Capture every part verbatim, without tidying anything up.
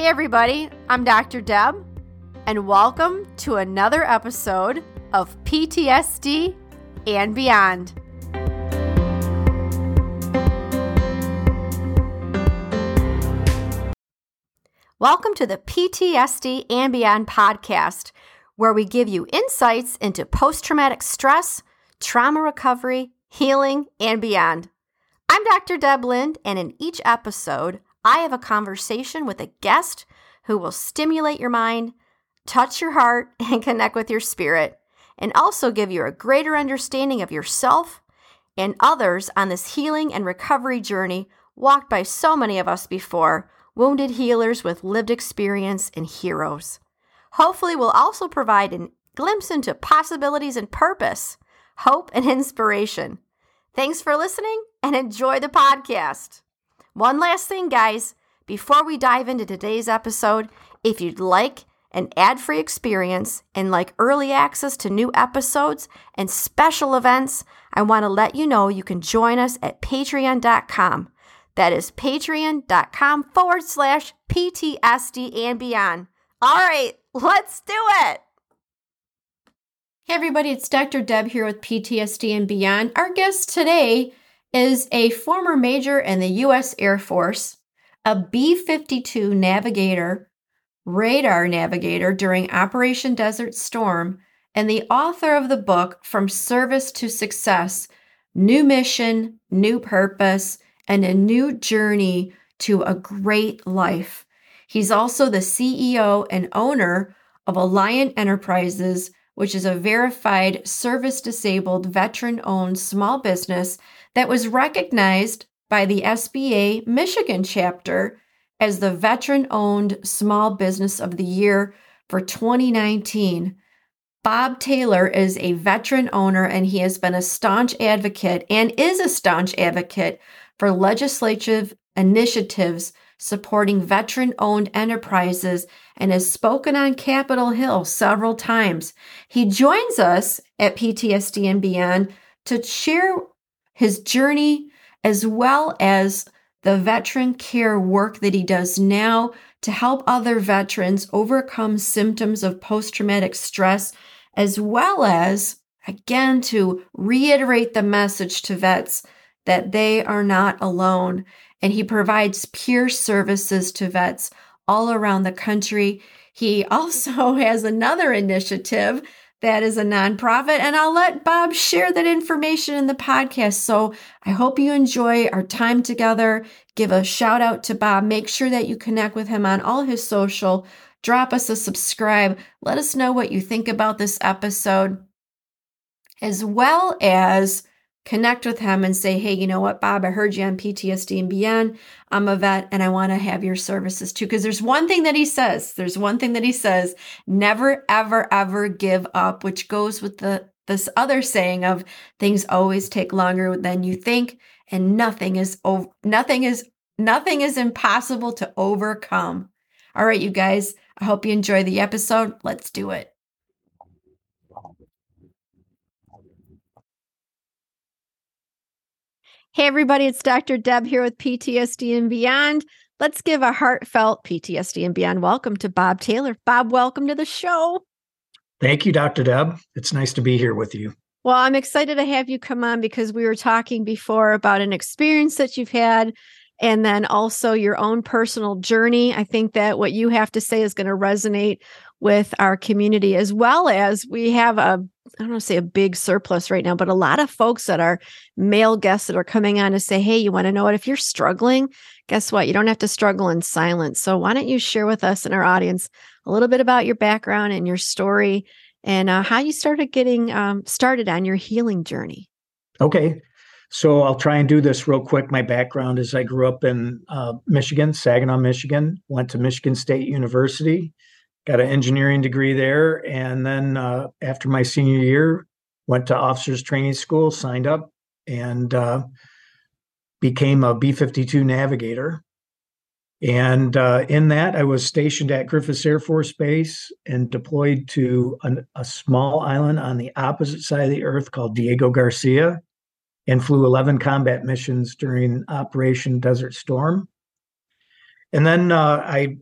everybody, I'm Doctor Deb, and welcome to another episode of P T S D and Beyond. Welcome to the P T S D and Beyond podcast, where we give you insights into post-traumatic stress, trauma recovery, healing, and beyond. I'm Doctor Deb Lind, and in each episode, I have a conversation with a guest who will stimulate your mind, touch your heart, and connect with your spirit, and also give you a greater understanding of yourself and others on this healing and recovery journey walked by so many of us before, wounded healers with lived experience and heroes. Hopefully, we'll also provide a glimpse into possibilities and purpose, hope, and inspiration. Thanks for listening and enjoy the podcast. One last thing, guys, before we dive into today's episode, if you'd like an ad-free experience and like early access to new episodes and special events, I want to let you know you can join us at patreon dot com. That is patreon.com forward slash PTSD and beyond. All right, let's do it. Hey everybody, it's Doctor Deb here with P T S D and Beyond. Our guest today is a former major in the U S Air Force, a B fifty-two navigator, radar navigator during Operation Desert Storm, and the author of the book From Service to Success, New Mission, New Purpose, and a New Journey to a Great Life. He's also the C E O and owner of Alliant Enterprises, which is a verified service-disabled, veteran-owned small business that was recognized by the S B A Michigan chapter as the Veteran-Owned Small Business of the Year for twenty nineteen. Bob Taylor is a veteran owner, and he has been a staunch advocate and is a staunch advocate for legislative initiatives supporting veteran-owned enterprises and has spoken on Capitol Hill several times. He joins us at P T S D and Beyond to share his journey as well as the veteran care work that he does now to help other veterans overcome symptoms of post-traumatic stress, as well as, again, to reiterate the message to vets that they are not alone. And he provides peer services to vets all around the country. He also has another initiative that is a nonprofit, and I'll let Bob share that information in the podcast. So I hope you enjoy our time together. Give a shout out to Bob. Make sure that you connect with him on all his social. Drop us a subscribe. Let us know what you think about this episode, as well as connect with him and say, hey, you know what, Bob, I heard you on P T S D and Beyond. I'm a vet and I want to have your services too. Because there's one thing that he says, there's one thing that he says, never, ever, ever give up, which goes with the this other saying of things always take longer than you think, and nothing is over, nothing is nothing is impossible to overcome. All right, you guys, I hope you enjoy the episode. Let's do it. Hey everybody, it's Doctor Deb here with P T S D and Beyond. Let's give a heartfelt P T S D and Beyond welcome to Bob Taylor. Bob, welcome to the show. Thank you, Doctor Deb. It's nice to be here with you. Well, I'm excited to have you come on because we were talking before about an experience that you've had and then also your own personal journey. I think that what you have to say is going to resonate with our community, as well as we have a, I don't want to say a big surplus right now, but a lot of folks that are male guests that are coming on to say, hey, you want to know what? If you're struggling, guess what? You don't have to struggle in silence. So why don't you share with us and our audience a little bit about your background and your story and uh, how you started getting um, started on your healing journey? Okay. So I'll try and do this real quick. My background is I grew up in uh, Michigan, Saginaw, Michigan, went to Michigan State University, got an engineering degree there. And then uh, after my senior year, went to officers training school, signed up, and uh, became a B fifty-two navigator. And uh, in that, I was stationed at Griffiss Air Force Base and deployed to an, a small island on the opposite side of the earth called Diego Garcia, and flew eleven combat missions during Operation Desert Storm. And then uh, I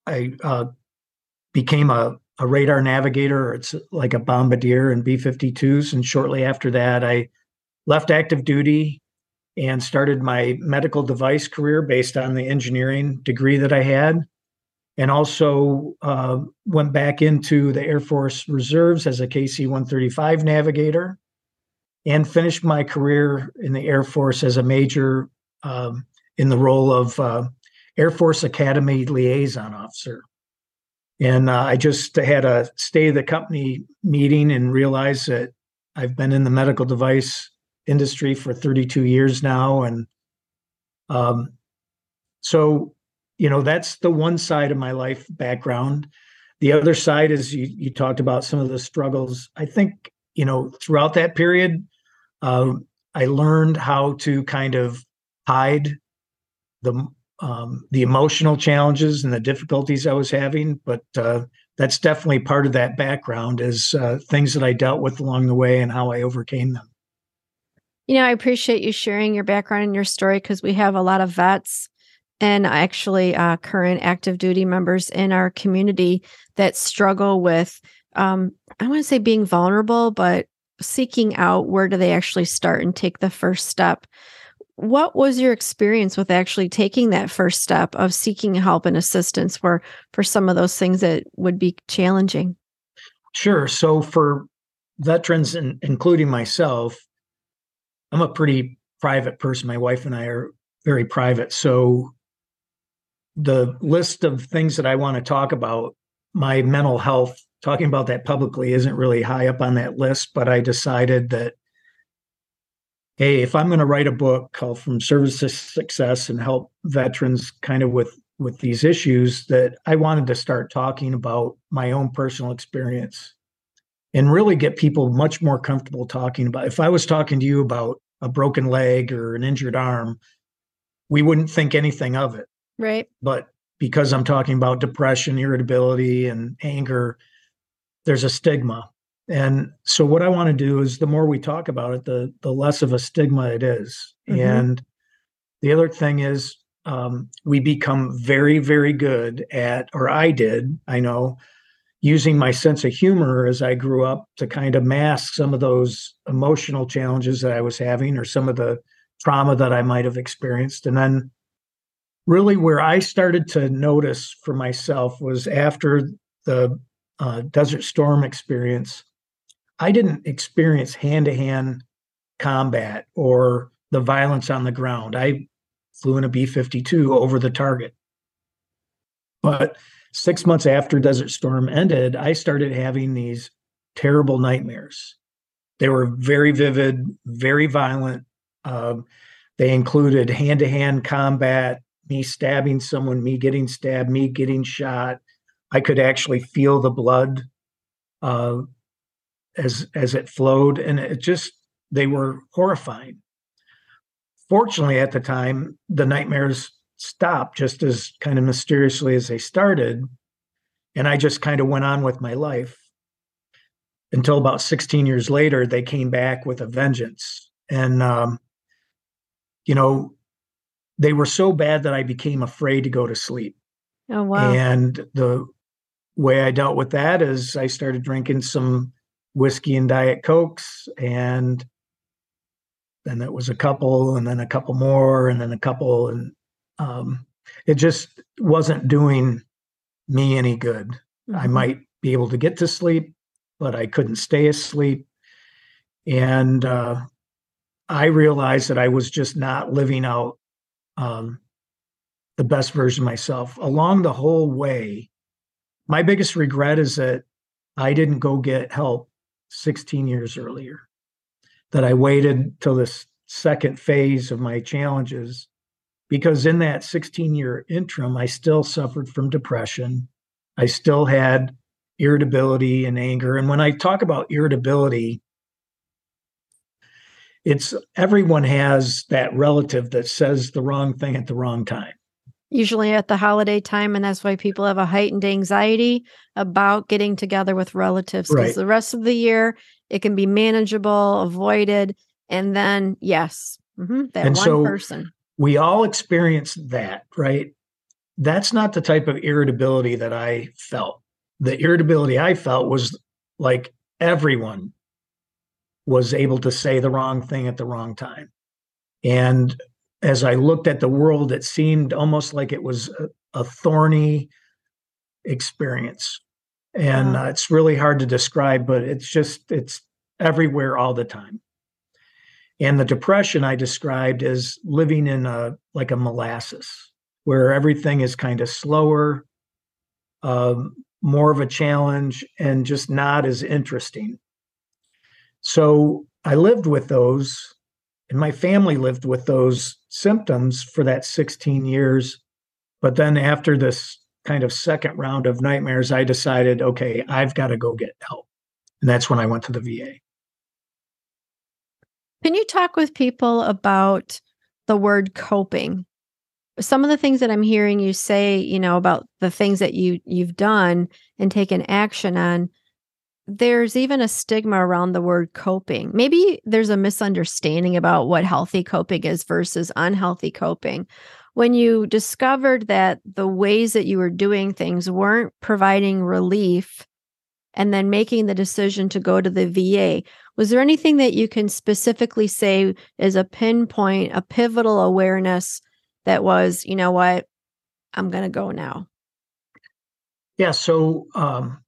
I uh, became a, a radar navigator. It's like a bombardier in B fifty-twos. And shortly after that, I left active duty and started my medical device career based on the engineering degree that I had. And also uh, went back into the Air Force Reserves as a K C one thirty-five navigator and finished my career in the Air Force as a major um, in the role of uh, Air Force Academy liaison officer. And uh, I just had a stay of the company meeting and realized that I've been in the medical device industry for thirty-two years now. And um, so, you know, that's the one side of my life background. The other side is you, you talked about some of the struggles. I think, you know, throughout that period, uh, I learned how to kind of hide the um, the emotional challenges and the difficulties I was having. But uh, that's definitely part of that background is uh, things that I dealt with along the way and how I overcame them. You know, I appreciate you sharing your background and your story because we have a lot of vets and actually uh, current active duty members in our community that struggle with, um, I want to say being vulnerable, but seeking out where do they actually start and take the first step. What was your experience with actually taking that first step of seeking help and assistance for, for some of those things that would be challenging? Sure. So for veterans, in, including myself, I'm a pretty private person. My wife and I are very private. So the list of things that I want to talk about, my mental health, talking about that publicly isn't really high up on that list, but I decided that, hey, if I'm going to write a book called From Service to Success and help veterans kind of with, with these issues, that I wanted to start talking about my own personal experience and really get people much more comfortable talking about. If I was talking to you about a broken leg or an injured arm, we wouldn't think anything of it. Right. But because I'm talking about depression, irritability, and anger, there's a stigma. And so what I want to do is the more we talk about it, the the less of a stigma it is. Mm-hmm. And the other thing is um, we become very, very good at, or I did, I know, using my sense of humor as I grew up to kind of mask some of those emotional challenges that I was having or some of the trauma that I might have experienced. And then really where I started to notice for myself was after the uh, Desert Storm experience. I didn't experience hand-to-hand combat or the violence on the ground. I flew in a B fifty-two over the target. But six months after Desert Storm ended, I started having these terrible nightmares. They were very vivid, very violent. Um, they included hand-to-hand combat, me stabbing someone, me getting stabbed, me getting shot. I could actually feel the blood uh, as as it flowed, and it just, they were horrifying. Fortunately, at the time, the nightmares stopped just as kind of mysteriously as they started, and I just kind of went on with my life until about sixteen years later, they came back with a vengeance. And, um, you know, they were so bad that I became afraid to go to sleep. Oh, wow. And the way I dealt with that is I started drinking some whiskey and Diet Cokes, and then it was a couple, and then a couple more, and then a couple, and um, it just wasn't doing me any good. Mm-hmm. I might be able to get to sleep, but I couldn't stay asleep. And uh, I realized that I was just not living out um, the best version of myself. Along the whole way, my biggest regret is that I didn't go get help sixteen years earlier, that I waited till this second phase of my challenges, because in that sixteen year interim, I still suffered from depression. I still had irritability and anger. And when I talk about irritability, it's everyone has that relative that says the wrong thing at the wrong time. Usually at the holiday time, and that's why people have a heightened anxiety about getting together with relatives, because right. the rest of the year it can be manageable, avoided, and then yes, mm-hmm, that and one so person. We all experience that, right? that's not the type of irritability that I felt. The irritability I felt was like everyone was able to say the wrong thing at the wrong time. And as I looked at the world, it seemed almost like it was a, a thorny experience. And Wow. uh, it's really hard to describe, but it's just, it's everywhere all the time. And the depression I described as living in a, like a molasses, where everything is kind of slower, um, more of a challenge, and just not as interesting. So I lived with those, and my family lived with those symptoms for that sixteen years. But then after this kind of second round of nightmares, I decided, okay, I've got to go get help. And that's when I went to the V A. Can you talk with people about the word coping? Some of the things that I'm hearing you say, you know, about the things that you you've done and taken action on, there's even a stigma around the word coping. Maybe there's a misunderstanding about what healthy coping is versus unhealthy coping. When you discovered that the ways that you were doing things weren't providing relief, and then making the decision to go to the V A, was there anything that you can specifically say as a pinpoint, a pivotal awareness that was, you know what, I'm going to go now? Yeah. So um,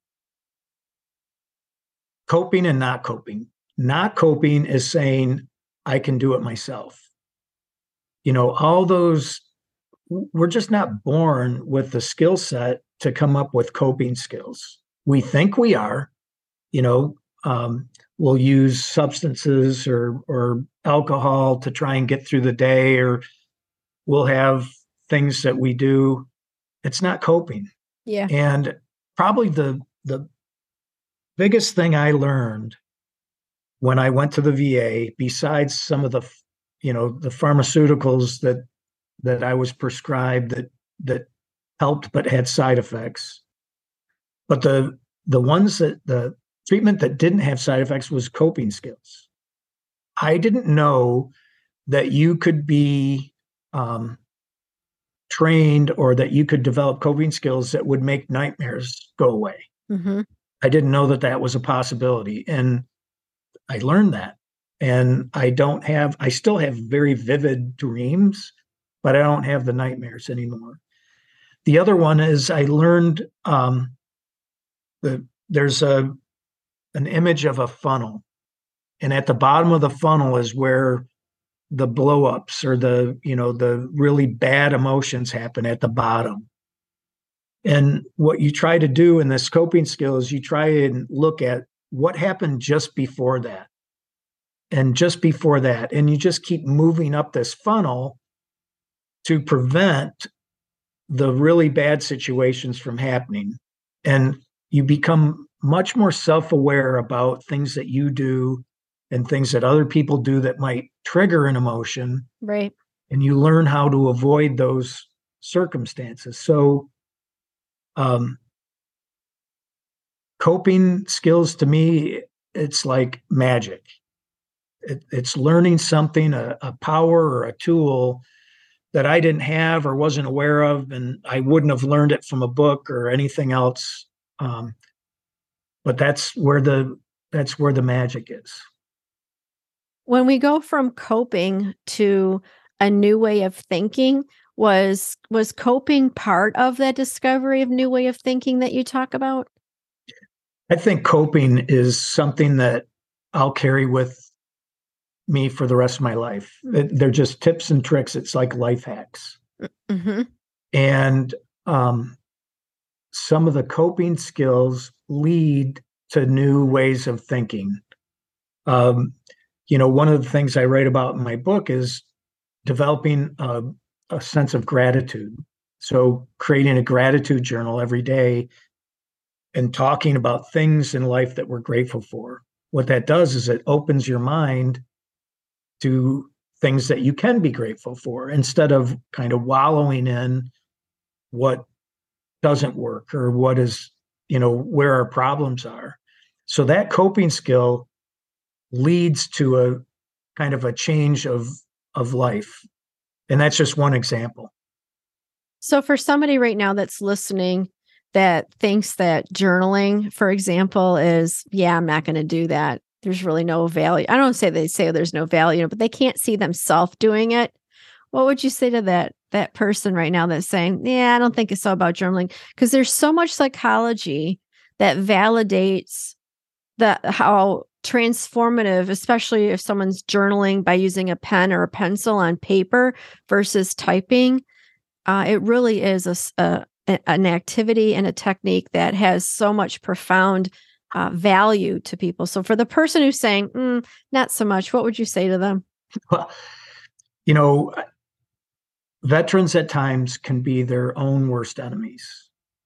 coping and not coping. Not coping is saying, I can do it myself. You know, all those, we're just not born with the skill set to come up with coping skills. We think we are, you know, um, we'll use substances or or alcohol to try and get through the day, or we'll have things that we do. It's not coping. Yeah. And probably the the biggest thing I learned when I went to the V A, besides some of the, you know, the pharmaceuticals that that I was prescribed that that helped but had side effects, but the the ones that the treatment that didn't have side effects was coping skills. I didn't know that you could be um, trained or that you could develop coping skills that would make nightmares go away. Mm-hmm. I didn't know that that was a possibility. And I learned that. And I don't have, I still have very vivid dreams, but I don't have the nightmares anymore. The other one is I learned um, the, there's a, an image of a funnel. And at the bottom of the funnel is where the blow-ups or the, you know, the really bad emotions happen at the bottom. And what you try to do in this coping skill is you try and look at what happened just before that. And just before that. And you just keep moving up this funnel to prevent the really bad situations from happening. And you become much more self-aware about things that you do and things that other people do that might trigger an emotion. Right. And you learn how to avoid those circumstances. So um, coping skills to me, it's like magic. It, it's learning something, a, a power or a tool that I didn't have or wasn't aware of, and I wouldn't have learned it from a book or anything else. Um, but that's where the that's where the magic is. When we go from coping to a new way of thinking, was was coping part of that discovery of new way of thinking that you talk about? I think coping is something that I'll carry with me for the rest of my life. They're just tips and tricks. It's like life hacks. Mm-hmm. And um, some of the coping skills lead to new ways of thinking. Um, you know, one of the things I write about in my book is developing a, a sense of gratitude. So creating a gratitude journal every day and talking about things in life that we're grateful for. What that does is it opens your mind to things that you can be grateful for instead of kind of wallowing in what doesn't work or what is, you know, where our problems are. So that coping skill leads to a kind of a change of of life. And that's just one example. So for somebody right now that's listening that thinks that journaling, for example, is, yeah, I'm not going to do that. There's really no value. I don't say they say there's no value, but they can't see themselves doing it. What would you say to that that person right now that's saying, yeah, I don't think it's so about journaling? Because there's so much psychology that validates that how transformative, especially if someone's journaling by using a pen or a pencil on paper versus typing. Uh, it really is a, a, an activity and a technique that has so much profound uh, value to people. So for the person who's saying, mm, not so much, what would you say to them? Well, you know, veterans at times can be their own worst enemies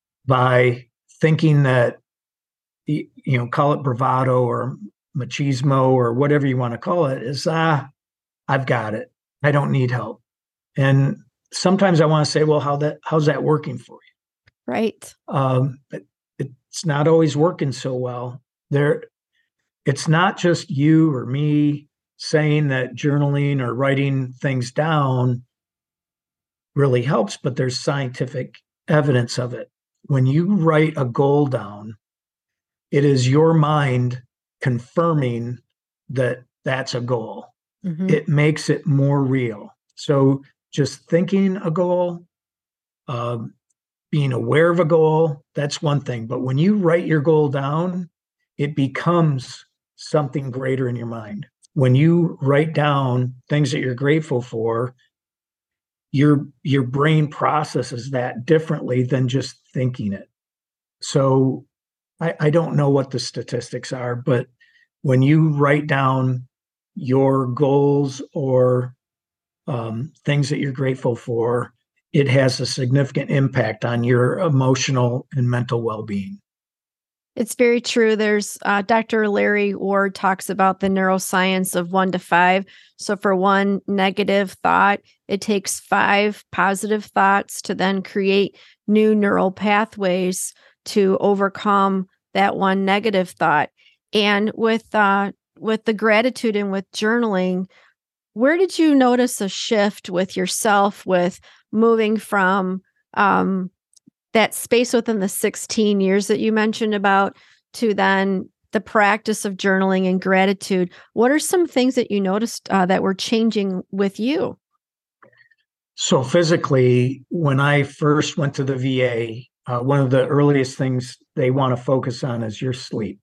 by thinking that, you know, call it bravado or machismo or whatever you want to call it, is, ah, I've got it. I don't need help. And sometimes I want to say, well, how that how's that working for you? Right. Um, it, it's not always working so well. There, it's not just you or me saying that journaling or writing things down really helps, but there's scientific evidence of it. When you write a goal down, it is your mind confirming that that's a goal. Mm-hmm. It makes it more real. So just thinking a goal, um, being aware of a goal, that's one thing. But when you write your goal down, it becomes something greater in your mind. When you write down things that you're grateful for, your your brain processes that differently than just thinking it. So I, I don't know what the statistics are, but when you write down your goals or um, things that you're grateful for, it has a significant impact on your emotional and mental well-being. It's very true. There's uh, Doctor Larry Ward talks about the neuroscience of one to five. So for one negative thought, it takes five positive thoughts to then create new neural pathways to overcome that one negative thought. And with uh, with the gratitude and with journaling, where did you notice a shift with yourself with moving from um, that space within the sixteen years that you mentioned about to then the practice of journaling and gratitude? What are some things that you noticed uh, that were changing with you? So physically, when I first went to the V A, uh, one of the earliest things they want to focus on is your sleep.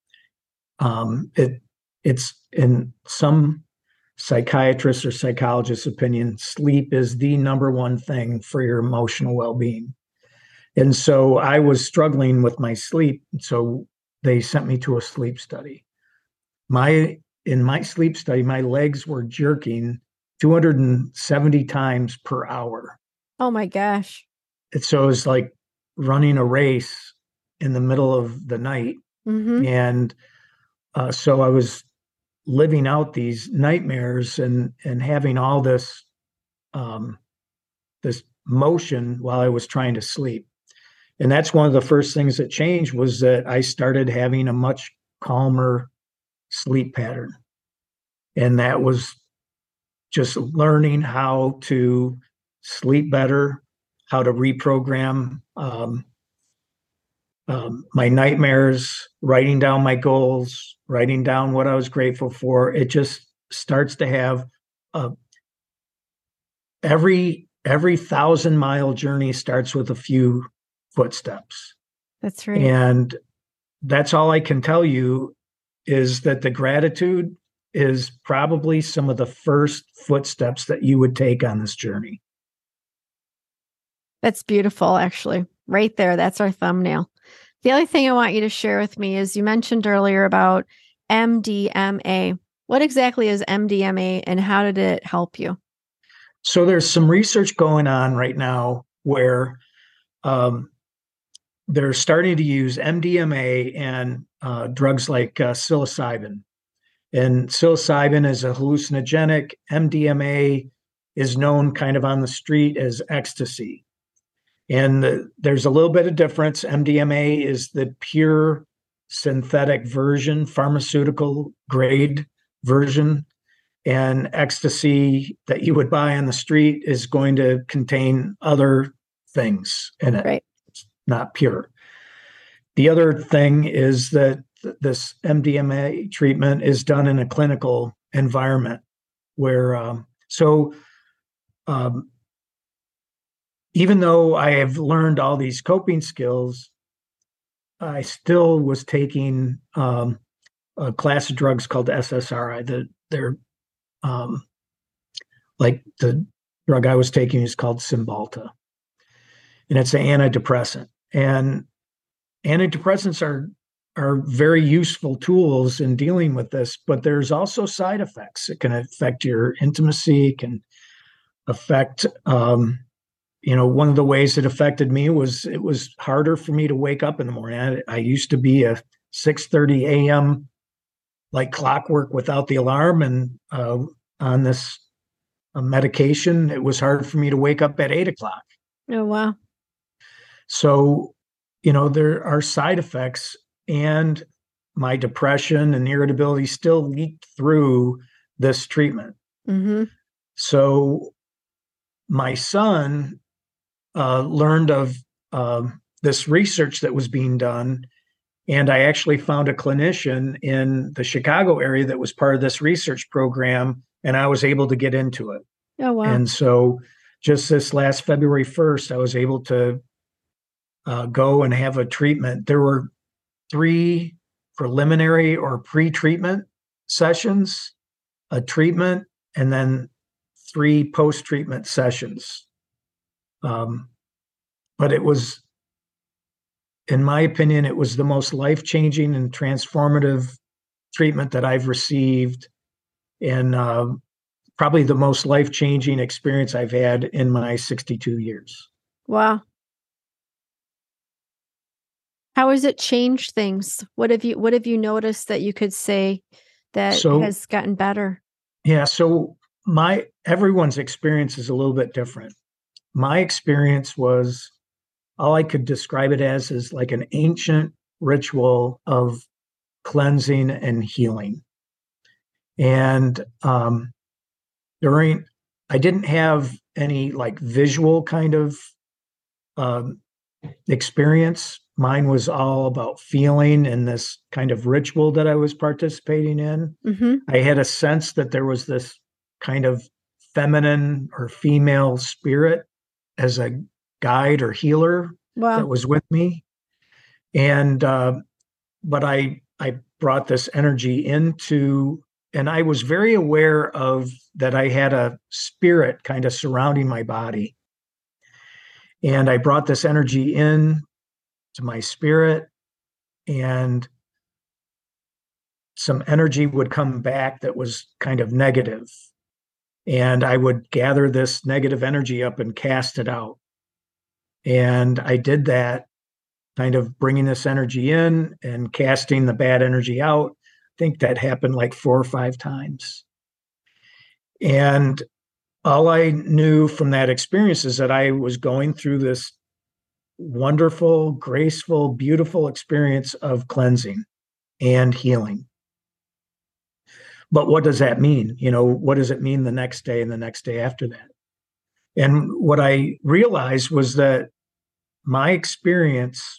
Um, it it's in some psychiatrists or psychologists' opinion, sleep is the number one thing for your emotional well-being. And so I was struggling with my sleep. So they sent me to a sleep study. My in my sleep study, my legs were jerking two hundred seventy times per hour. Oh my gosh. And so it was like running a race in the middle of the night. Mm-hmm. And uh, so I was living out these nightmares and and having all this um, this motion while I was trying to sleep. And that's one of the first things that changed, was that I started having a much calmer sleep pattern. And that was just learning how to sleep better, how to reprogram um, um, my nightmares, writing down my goals, writing down what I was grateful for. It just starts to have a, every every thousand mile journey starts with a few footsteps. That's right. And that's all I can tell you, is that the gratitude is probably some of the first footsteps that you would take on this journey. That's beautiful, actually. Right there. That's our thumbnail. The other thing I want you to share with me is you mentioned earlier about M D M A. What exactly is M D M A and how did it help you? So there's some research going on right now where um, they're starting to use M D M A and uh, drugs like uh, psilocybin. And psilocybin is a hallucinogenic. M D M A is known kind of on the street as ecstasy. And the, there's a little bit of difference. M D M A is the pure synthetic version, pharmaceutical grade version. And ecstasy that you would buy on the street is going to contain other things in it. Right. It's not pure. The other thing is that th- this M D M A treatment is done in a clinical environment where, um, so um, even though I have learned all these coping skills, I still was taking um, a class of drugs called S S R I. The, they're um, like the drug I was taking is called Cymbalta, and it's an antidepressant. And antidepressants are are very useful tools in dealing with this, but there's also side effects. It can affect your intimacy, can affect, um, you know, one of the ways it affected me was it was harder for me to wake up in the morning. I, I used to be a six thirty a.m. like clockwork without the alarm, and uh, on this uh, medication, it was hard for me to wake up at eight o'clock. Oh, wow. So, you know, there are side effects, and my depression and irritability still leaked through this treatment. Mm-hmm. So my son uh, learned of um, this research that was being done, and I actually found a clinician in the Chicago area that was part of this research program, and I was able to get into it. Oh, wow. And so just this last February first, I was able to uh, go and have a treatment. There were three preliminary or pre-treatment sessions, a treatment, and then three post-treatment sessions. Um, but it was, in my opinion, it was the most life-changing and transformative treatment that I've received, and uh, probably the most life-changing experience I've had in my sixty-two years. Wow. How has it changed things? What have you What have you noticed that you could say that So, has gotten better? yeah, so my everyone's experience is a little bit different. My experience was, all I could describe it as is like an ancient ritual of cleansing and healing. And um, during, I didn't have any like visual kind of um, experience. Mine was all about feeling and this kind of ritual that I was participating in. Mm-hmm. I had a sense that there was this kind of feminine or female spirit as a guide or healer Wow. that was with me. And, uh, but I, I brought this energy into, and I was very aware of that I had a spirit kind of surrounding my body. And I brought this energy in to my spirit, and some energy would come back that was kind of negative. And I would gather this negative energy up and cast it out. And I did that, kind of bringing this energy in and casting the bad energy out. I think that happened like four or five times. And all I knew from that experience is that I was going through this wonderful, graceful, beautiful experience of cleansing and healing. But what does that mean? You know, what does it mean the next day and the next day after that? And what I realized was that my experience,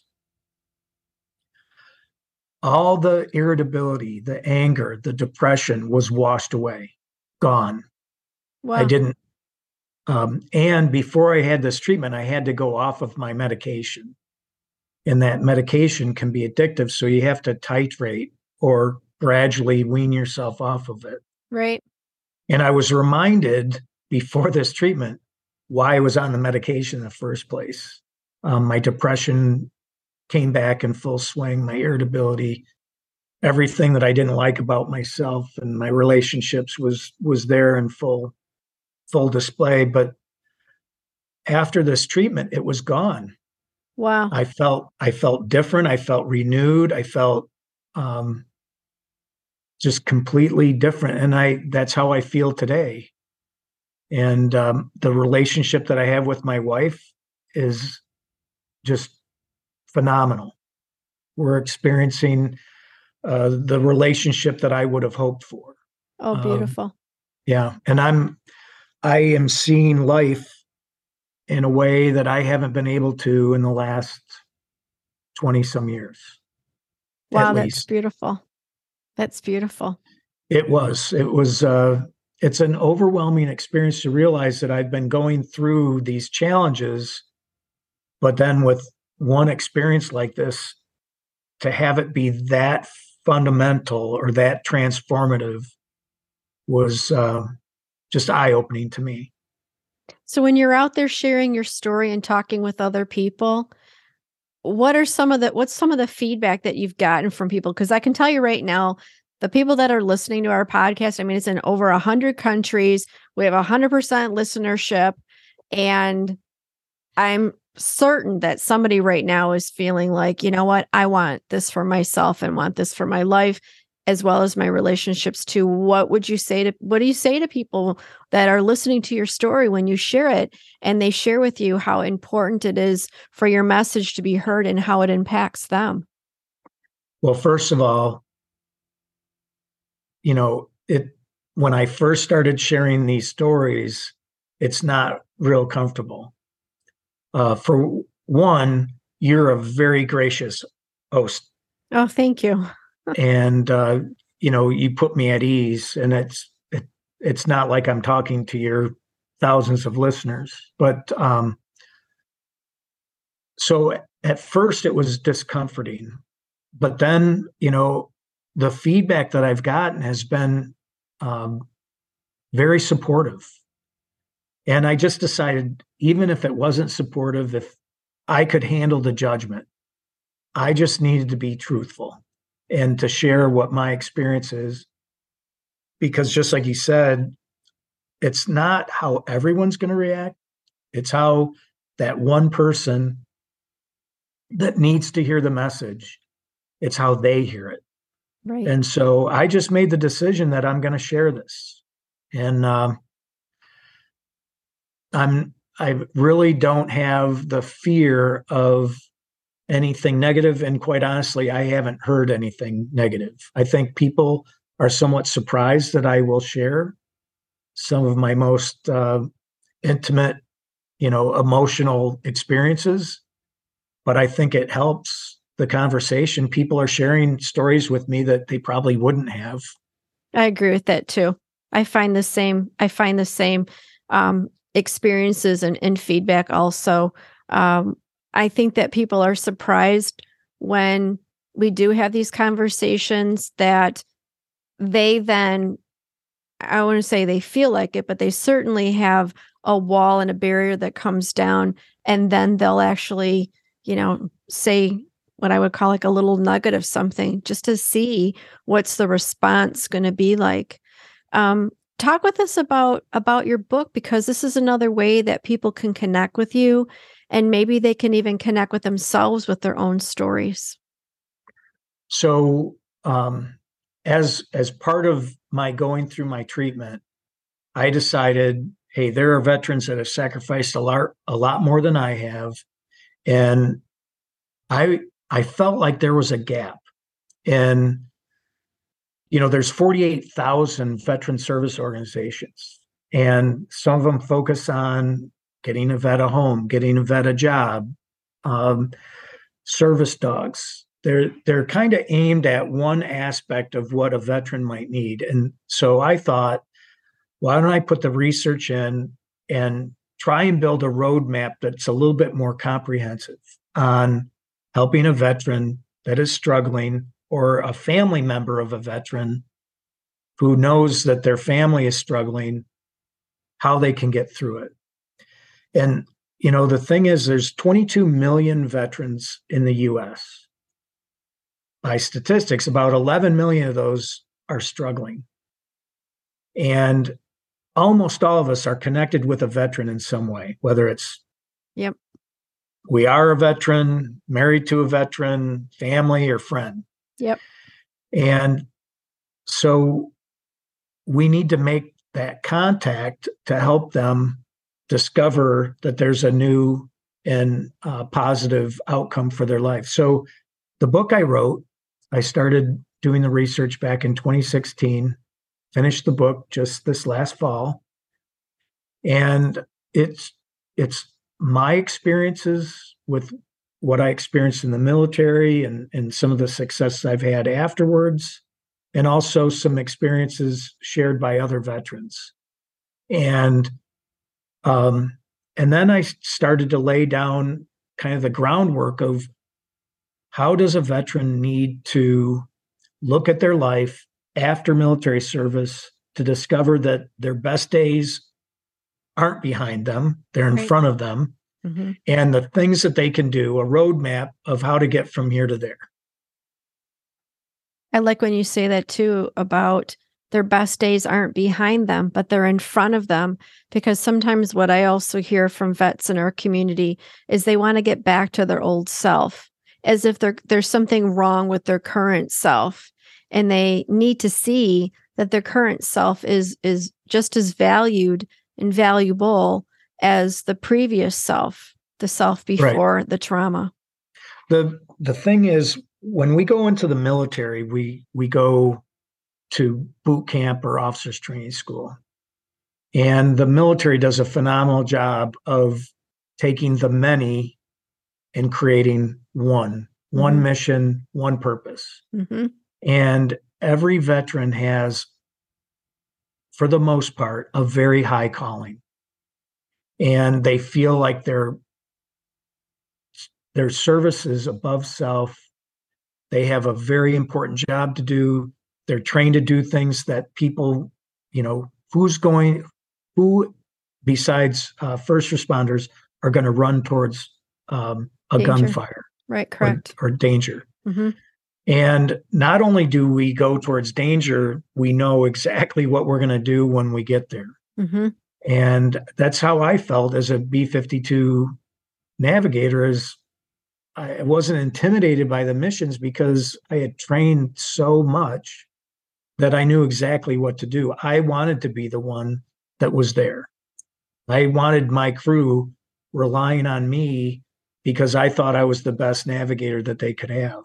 all the irritability, the anger, the depression was washed away, gone. Wow. I didn't. Um, and before I had this treatment, I had to go off of my medication. And that medication can be addictive. So you have to titrate or gradually wean yourself off of it. Right. And I was reminded before this treatment why I was on the medication in the first place. Um, my depression came back in full swing, my irritability, everything that I didn't like about myself and my relationships was was there in full full display. But after this treatment, it was gone. Wow. I felt I felt different. I felt renewed. I felt um, just completely different, and I that's how I feel today. And um, the relationship that I have with my wife is just phenomenal. We're experiencing uh, the relationship that I would have hoped for. Oh, Um, beautiful. yeah, and I'm I am seeing life in a way that I haven't been able to in the last twenty some years. Wow, that's beautiful. That's beautiful. It was, it was, uh, it's an overwhelming experience to realize that I've been going through these challenges, but then with one experience like this, to have it be that fundamental or that transformative was uh, just eye-opening to me. So when you're out there sharing your story and talking with other people, what are some of the what's some of the feedback that you've gotten from people? Because I can tell you right now, the people that are listening to our podcast, I mean, it's in over a hundred countries. We have a hundred percent listenership, and I'm certain that somebody right now is feeling like, you know what, I want this for myself and want this for my life, as well as my relationships too. What would you say to, what do you say to people that are listening to your story when you share it and they share with you how important it is for your message to be heard and how it impacts them? Well, first of all, you know, it, when I first started sharing these stories, it's not real comfortable. Uh, for one, you're a very gracious host. Oh, thank you. And, uh, you know, you put me at ease, and it's, it, it's not like I'm talking to your thousands of listeners, but, um, so at first it was discomforting, but then, you know, the feedback that I've gotten has been, um, very supportive. And I just decided, even if it wasn't supportive, if I could handle the judgment, I just needed to be truthful and to share what my experience is. Because just like you said, it's not how everyone's going to react. It's how that one person that needs to hear the message, it's how they hear it. Right. And so I just made the decision that I'm going to share this. And, um, I'm, I really don't have the fear of anything negative. And quite honestly, I haven't heard anything negative. I think people are somewhat surprised that I will share some of my most uh, intimate, you know, emotional experiences. But I think it helps the conversation. People are sharing stories with me that they probably wouldn't have. I agree with that too. I find the same. I find the same. Um, experiences and, and feedback also. Um, I think that people are surprised when we do have these conversations that they then, I want to say they feel like it, but they certainly have a wall and a barrier that comes down, and then they'll actually, you know, say what I would call like a little nugget of something just to see what's the response going to be like. Um, Talk with us about about your book, because this is another way that people can connect with you, and maybe they can even connect with themselves with their own stories. So, um, as as part of my going through my treatment, I decided, hey, there are veterans that have sacrificed a lot a lot more than I have, and I I felt like there was a gap. And you know, there's forty-eight thousand veteran service organizations, and some of them focus on getting a vet a home, getting a vet a job, um, service dogs. They're they're kind of aimed at one aspect of what a veteran might need. And so I thought, why don't I put the research in and try and build a roadmap that's a little bit more comprehensive on helping a veteran that is struggling, or a family member of a veteran who knows that their family is struggling, how they can get through it. And, you know, the thing is, there's twenty-two million veterans in the U S. By statistics, about eleven million of those are struggling. And almost all of us are connected with a veteran in some way, whether it's Yep. we are a veteran, married to a veteran, family, or friend. Yep. And so we need to make that contact to help them discover that there's a new and uh, positive outcome for their life. So the book I wrote, I started doing the research back in twenty sixteen, finished the book just this last fall. And it's, it's my experiences with what I experienced in the military and, and some of the successes I've had afterwards, and also some experiences shared by other veterans. And um, and then I started to lay down kind of the groundwork of how does a veteran need to look at their life after military service to discover that their best days aren't behind them, they're in Right. front of them, Mm-hmm. and the things that they can do, a roadmap of how to get from here to there. I like when you say that too, about their best days aren't behind them, but they're in front of them. Because sometimes what I also hear from vets in our community is they want to get back to their old self, as if there, there's something wrong with their current self. And they need to see that their current self is, is just as valued and valuable as the previous self, the self before right. the trauma. The the thing is, when we go into the military, we we go to boot camp or officers training school. And the military does a phenomenal job of taking the many and creating one, mm-hmm. one mission, one purpose. Mm-hmm. And every veteran has, for the most part, a very high calling. And they feel like their, their service is above self. They have a very important job to do. They're trained to do things that people, you know, who's going, who besides uh, first responders are going to run towards um, a danger. Gunfire. Right, correct. Or, or danger. Mm-hmm. And not only do we go towards danger, we know exactly what we're going to do when we get there. Mm-hmm. And that's how I felt as a B fifty-two navigator. Is I wasn't intimidated by the missions because I had trained so much that I knew exactly what to do. I wanted to be the one that was there. I wanted my crew relying on me because I thought I was the best navigator that they could have.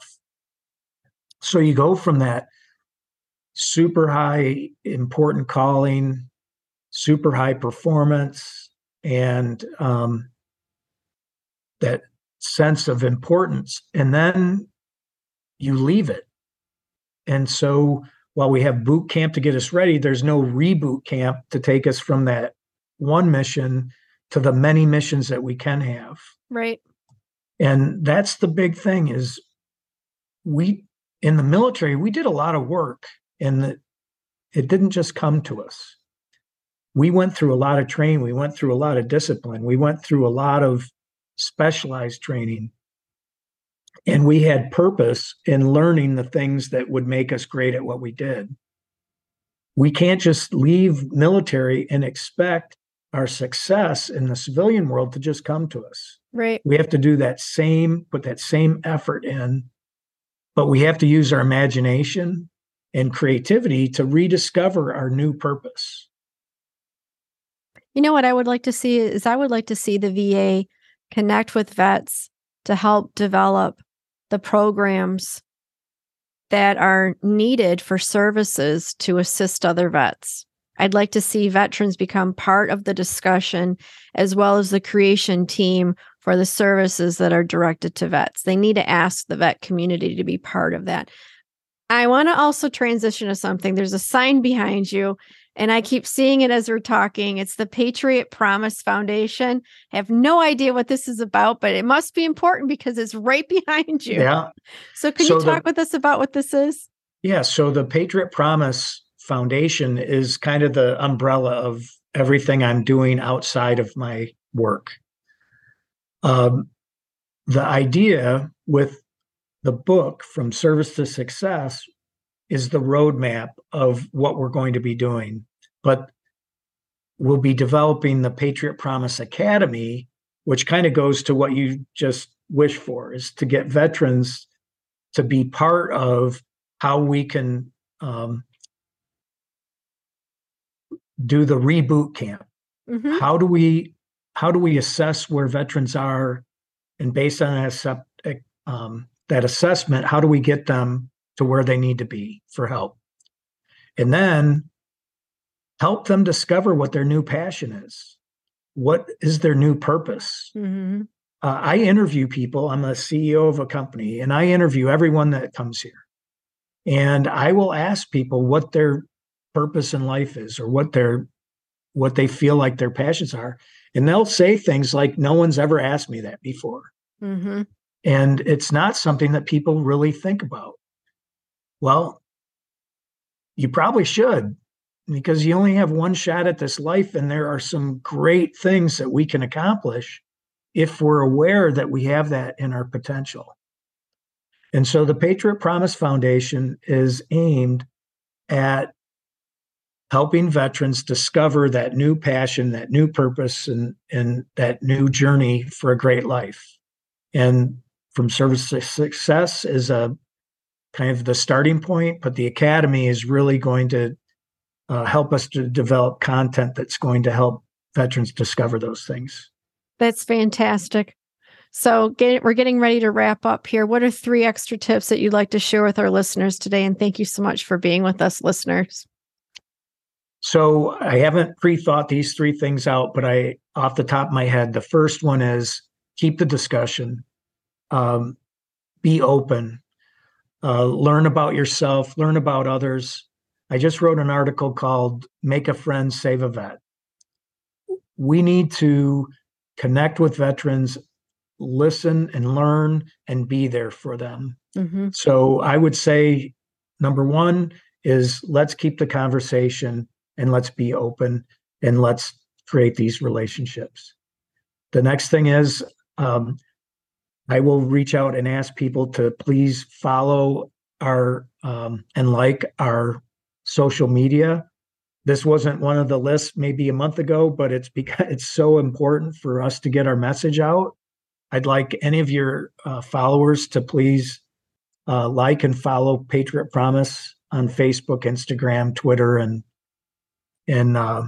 So you go from that super high important calling, super high performance, and um, that sense of importance, and then you leave it. And so while we have boot camp to get us ready, there's no reboot camp to take us from that one mission to the many missions that we can have. Right. And that's the big thing is we, in the military, we did a lot of work, and the, it didn't just come to us. We went through a lot of training. We went through a lot of discipline. We went through a lot of specialized training. And we had purpose in learning the things that would make us great at what we did. We can't just leave military and expect our success in the civilian world to just come to us. Right. We have to do that same, put that same effort in, but we have to use our imagination and creativity to rediscover our new purpose. You know what I would like to see is I would like to see the V A connect with vets to help develop the programs that are needed for services to assist other vets. I'd like to see veterans become part of the discussion as well as the creation team for the services that are directed to vets. They need to ask the vet community to be part of that. I want to also transition to something. There's a sign behind you, and I keep seeing it as we're talking. It's the Patriot Promise Foundation. I have no idea what this is about, but it must be important because it's right behind you. Yeah. So can so you talk the, with us about what this is? Yeah. So the Patriot Promise Foundation is kind of the umbrella of everything I'm doing outside of my work. Um, the idea with the book, From Service to Success, is the roadmap of what we're going to be doing. But we'll be developing the Patriot Promise Academy, which kind of goes to what you just wish for, is to get veterans to be part of how we can um, do the reboot camp. Mm-hmm. How do we how do we assess where veterans are, and based on that, um, that assessment, how do we get them to where they need to be for help? And then help them discover what their new passion is. what is their new purpose? Mm-hmm. Uh, I interview people. I'm a C E O of a company, and I interview everyone that comes here. And I will ask people what their purpose in life is, or what their what they feel like their passions are. And they'll say things like, no one's ever asked me that before. Mm-hmm. And it's not something that people really think about. Well, you probably should, because you only have one shot at this life, and there are some great things that we can accomplish if we're aware that we have that in our potential. And so the Patriot Promise Foundation is aimed at helping veterans discover that new passion, that new purpose, and, and that new journey for a great life. And From Service to Success is a kind of the starting point, but the Academy is really going to uh, help us to develop content that's going to help veterans discover those things. That's fantastic. So get, we're getting ready to wrap up here. What are three extra tips that you'd like to share with our listeners today? And thank you so much for being with us, listeners. So I haven't pre-thought these three things out, but I, off the top of my head, the first one is keep the discussion, um, be open, uh, learn about yourself, learn about others. I just wrote an article called Make a Friend, Save a Vet. We need to connect with veterans, listen and learn, and be there for them. Mm-hmm. So I would say, number one is let's keep the conversation, and let's be open, and let's create these relationships. The next thing is um, I will reach out and ask people to please follow our um, and like our social media. This wasn't one of the lists maybe a month ago, but it's because it's so important for us to get our message out. I'd like any of your uh, followers to please uh, like and follow Patriot Promise on Facebook, Instagram, Twitter, and and uh,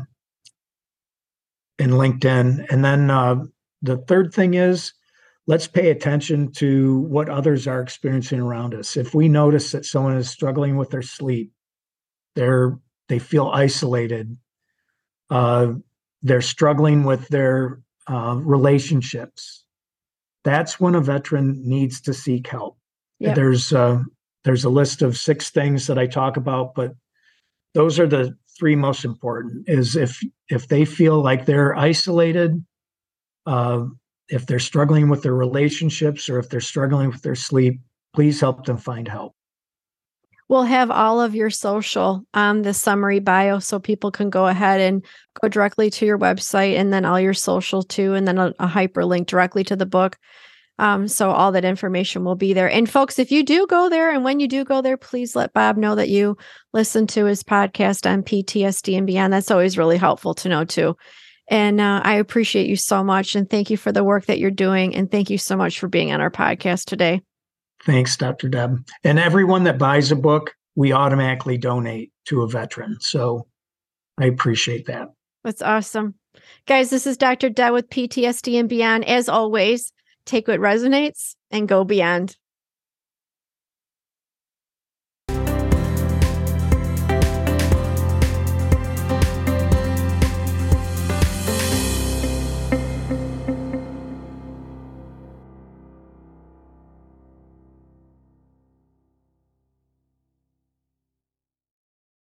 and LinkedIn. And then uh, the third thing is, let's pay attention to what others are experiencing around us. If we notice that someone is struggling with their sleep, they're they feel isolated, uh, they're struggling with their uh, relationships, that's when a veteran needs to seek help. Yep. There's uh, there's a list of six things that I talk about, but those are the three most important. Is if if they feel like they're isolated, uh, if they're struggling with their relationships, or if they're struggling with their sleep, please help them find help. We'll have all of your social on the summary bio, so people can go ahead and go directly to your website, and then all your social too, and then a, a hyperlink directly to the book. Um, so all that information will be there. And folks, if you do go there, and when you do go there, please let Bob know that you listen to his podcast on P T S D and beyond. That's always really helpful to know too. And uh, I appreciate you so much. And thank you for the work that you're doing. And thank you so much for being on our podcast today. Thanks, Doctor Deb. And everyone that buys a book, we automatically donate to a veteran. So I appreciate that. That's awesome. Guys, this is Doctor Deb with P T S D and Beyond. As always, take what resonates and go beyond.